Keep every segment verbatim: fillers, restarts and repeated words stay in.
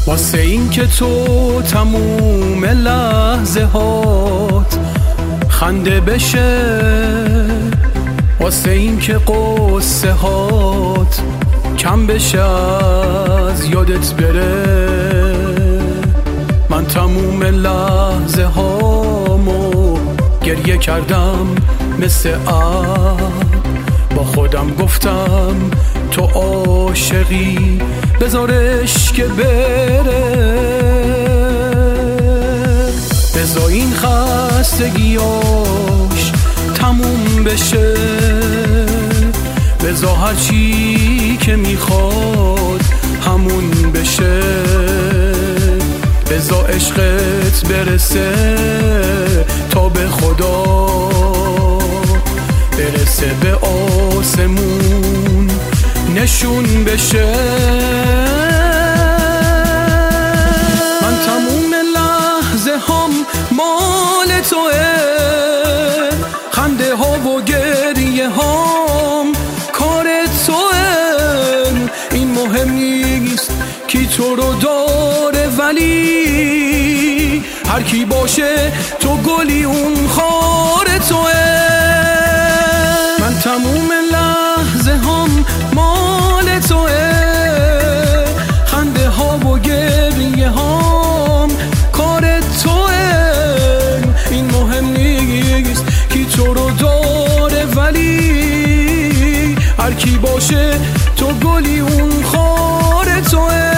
واسه این که تو تموم لحظه هات خنده بشه، واسه این که قصه هات کم بشه از یادت بره. من تموم لحظه هامو گریه کردم مثل آب، با خودم گفتم تو عاشقی بذارش که بره. بذار این خستگیاش تموم بشه، بذار هر چی که میخواد همون بشه، بذار عشقت برسه تا به خدا، برسه به آسمون نشون بشه. من تموم لحظه هم مال توه، خنده ها و گریه هم کار توه. این مهم نیست کی تو رو داره، ولی هر کی باشه تو گلی اون خار توه. من تموم لحظه هم مال توه، خنده ها و گریه هم کار توه. این مهم نیست کی تو رو داره، ولی هر کی باشه تو گلی اون خار توه.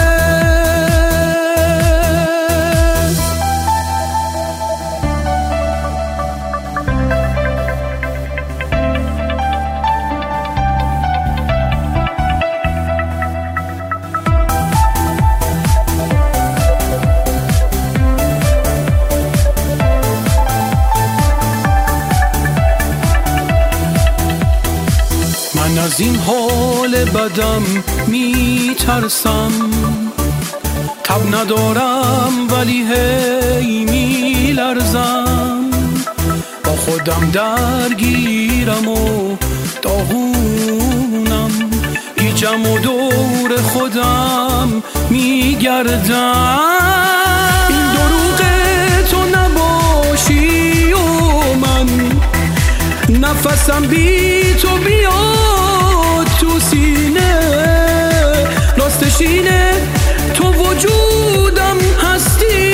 من از این حال بدم میترسم، تب ندارم ولی هی میلرزم، با خودم درگیرم و داغونم، گیجم و دور خودم میگردم. این دروغ تو نباشی و من نفسم بی تو بیاد تو سینه، راستش اینه تو وجودم هستی،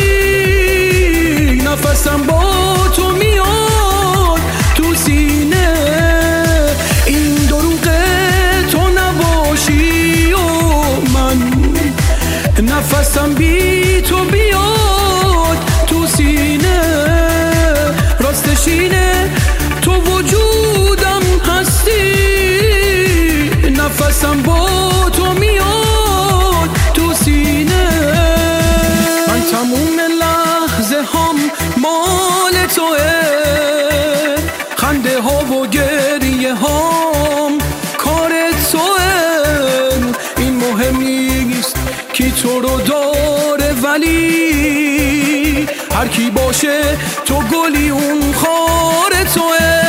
نفسم با تو میاد تو سینه. این دروغ تو نباشی و من نفسم بی تو بیاد تو سینه، راستش اینه تو وجودم هستی، نفسم با تو میاد تو سینه. من تموم لحظه هم مال توه، خنده ها و گریه هم کار توه. این مهم نیست کی تو رو داره، ولی هر کی باشه تو گلی اون خار توه.